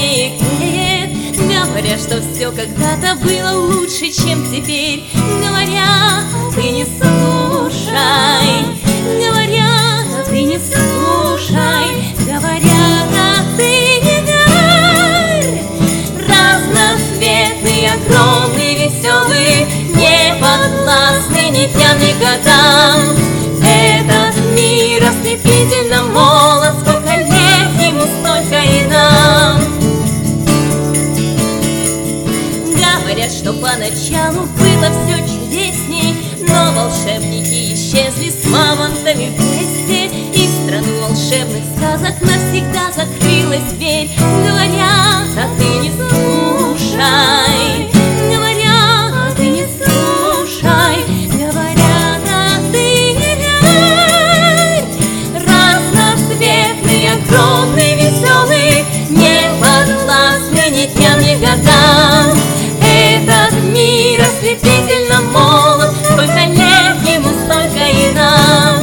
теплее греет. Говорят, что все когда-то было лучше, чем теперь. Говорят, ты не слушай. Говорят, ты не слушай. Говорят, ты не верь. Разноцветный, огромный, веселый, не подвластный ни дням, ни годам. Этот мир ослепительно молод, сколько лет ему, столько и нам. Говорят, что поначалу было все чудесней, но волшебники исчезли с мамонтами вместе, и в страну волшебных сказок навсегда закрылась дверь. Говорят, а ты не слушай. Говорят, а ты не слушай. Говорят, а ты не верь. Разноцветный, огромный, веселый, не подвластный ни дням, ни годам. Этот мир ослепительно молод, сколько лет ему, столько и нам.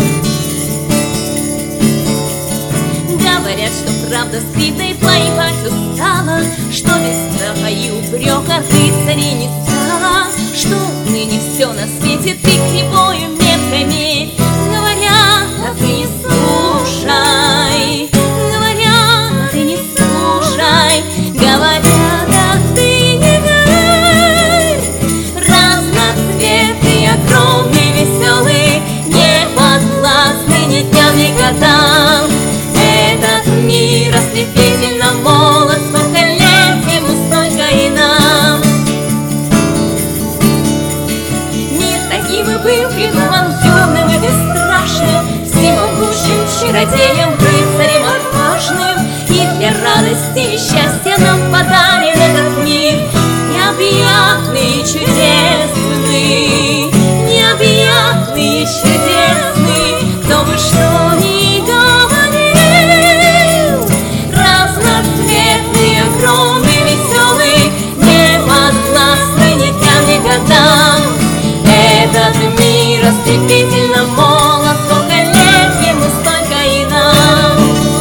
Говорят, что правда скрытной воевать устала, что без страха и упрека рыцарей не стало, что ныне все на свете ты кривою меткой мерь. Говорят, а ты не слушай. Говорят, а ты не слушай. Говорят, а ты не верь. Разноцветный, огромный, веселый, не подвластный ни дням, ни годам. Этот мир ослепительно молод, сколько лет ему, столько и нам. Мир таким и был придуман темным и бесстрашным, всемогущим чародеем, рыцарем отважным. И для радости и счастья нам подарен этот мир, необъятный и чудесный, необъятный и чудесный. Кто бы что ни говорил, разноцветный, огромный, веселый, не подвластный ни дням, ни годам. Этот мир ослепительно молод, сколько лет ему, столько и нам.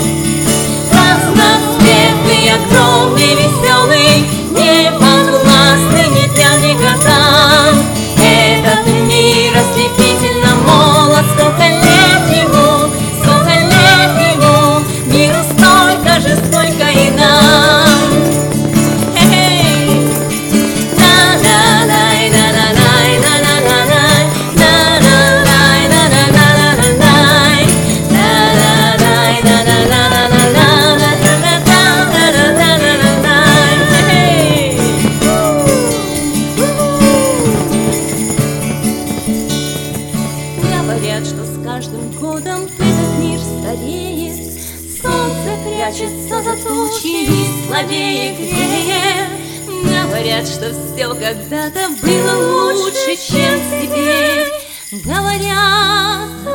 Разноцветный, огромный, веселый, не подвластный ни дням, ни годам. Этот мир ослепительно молод, сколько лет ему, сколько лет ему, миру столько же, сколько и нам. Говорят, что с каждым годом этот мир стареет, солнце прячется за тучи и слабее греет. Говорят, что все когда-то было лучше, чем теперь. Говорят,